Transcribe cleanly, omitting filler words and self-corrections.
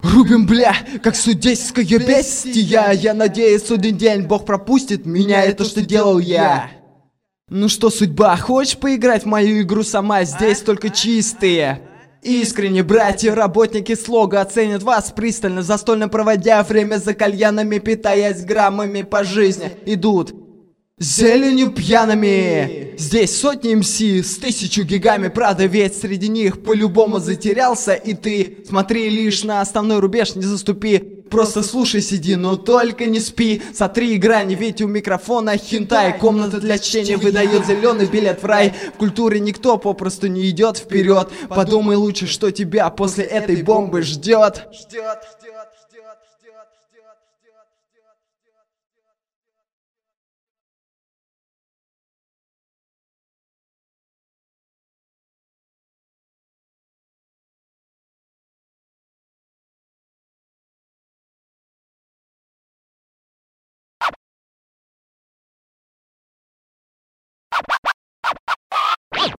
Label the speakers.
Speaker 1: Рубим, бля, как судейское бестия. Я надеюсь, один день Бог пропустит меня и то, что делал я. Ну что, судьба, хочешь поиграть в мою игру сама? Здесь только чистые. Искренне, братья, работники слога оценят вас пристально, застольно проводя время за кальянами, питаясь граммами по жизни. Идут зеленью пьяными. Здесь сотни МС с 1000 гигами, правда, ведь среди них по-любому затерялся и ты. Смотри лишь на основной рубеж, не заступи. Просто слушай, сиди, но только не спи. Сотри грани, ведь у микрофона хентай. Комната для чтения выдает зеленый билет в рай. В культуре никто попросту не идет вперед. Подумай лучше, что тебя после этой бомбы ждет.